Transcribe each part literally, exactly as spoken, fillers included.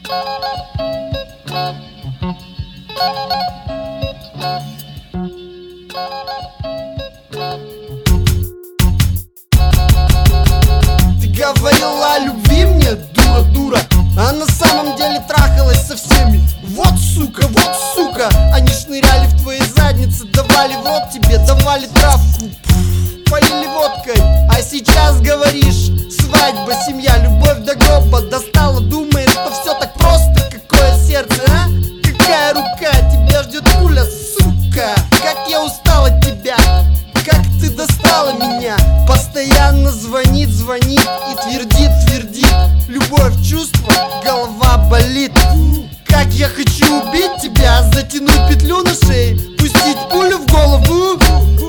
Ты говорила о любви мне, дура, дура, а на самом деле трахалась со всеми. Вот сука, вот сука, они шныряли в твоей заднице, давали в рот тебе, давали травку, поили водкой. А сейчас говоришь: свадьба, семья, любовь до гроба. Достала, думает, что все так просто. Какое сердце, а? Какая рука? Тебя ждет пуля, сука. Как я устал от тебя, как ты достала меня. Постоянно звонит, звонит и твердит, твердит. Любовь, чувство, голова болит. Как я хочу убить тебя, затянуть петлю на шее, пустить пулю в голову.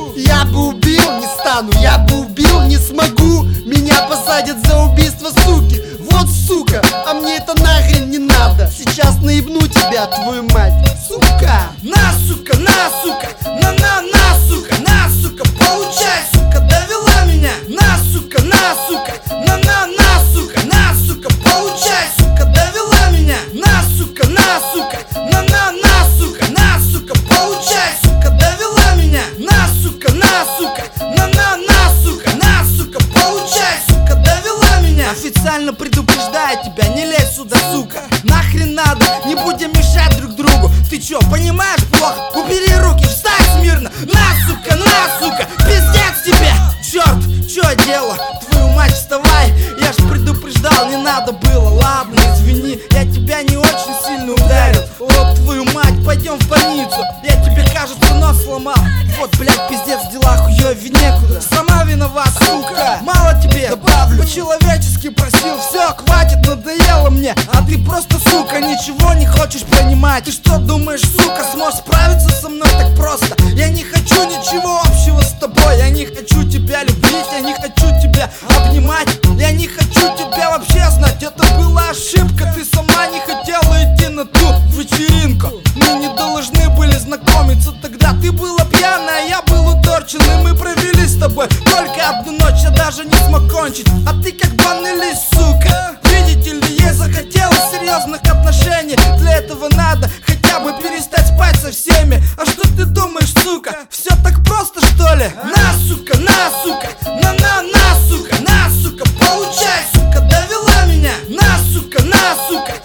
Я бы убил, не стану, я бы убил, не смогу. Меня посадят за убийство, суки. Вот сука, а мне это нахрен не надо. Сейчас наебну тебя, твою мать, сука. На, сука, на, сука, на-на, на, сука, на, сука, получай, сука, довела меня. На, сука, на, сука, на-на, на, сука, на, сука, получай, сука, довела меня. На, сука, на, сука, на-на, на, сука, на, сука, получай, сука, довела меня. На, сука, на, сука, на-на, на, сука, на, сука, получай, сука, довела меня. Официально предупреждаю тебя, не лезь сюда, сука. Нахрен надо, не будем мешать друг другу. Ты чё, понимаешь плохо? Убери руки, встань смирно. На, сука, на, сука, пиздец тебе. Черт, чё дело? Твою мать, вставай. Я ж предупреждал, не надо было. Ладно, извини, я тебя не очень сильно ударил. Вот твою мать, пойдем в больницу. Я тебе, кажется, нос сломал. Вот, блядь, пиздец, дела хуёвее некуда. Сама виновата, сука. Мало тебе, добавлю. По-человечески просил, все, хватит, надоело мне. А ты просто, сука, ничего не хочешь понимать. Ты что думаешь, сука, сможешь справиться со мной так просто? Я не хочу ничего общего с тобой. Я не хочу тебя любить, я не хочу тебя обнимать. Я не хочу тебя вообще знать. Это была ошибка, ты сама не хотела идти на ту вечеринку. Мы не должны были знакомиться тогда. Ты была пьяная, я был уторчен, и мы провели с тобой только одну ночь. Я даже не смог кончить, а ты как банный лист, сука. Видите ли, ей захотелось серьезных отношений. Для этого надо хотя бы перестать спать со всеми. А что ты думаешь, сука? Все так просто, что ли? На, сука, на, сука, на-на, на, сука, на, сука, получай, сука, довела меня. На, сука, на, сука,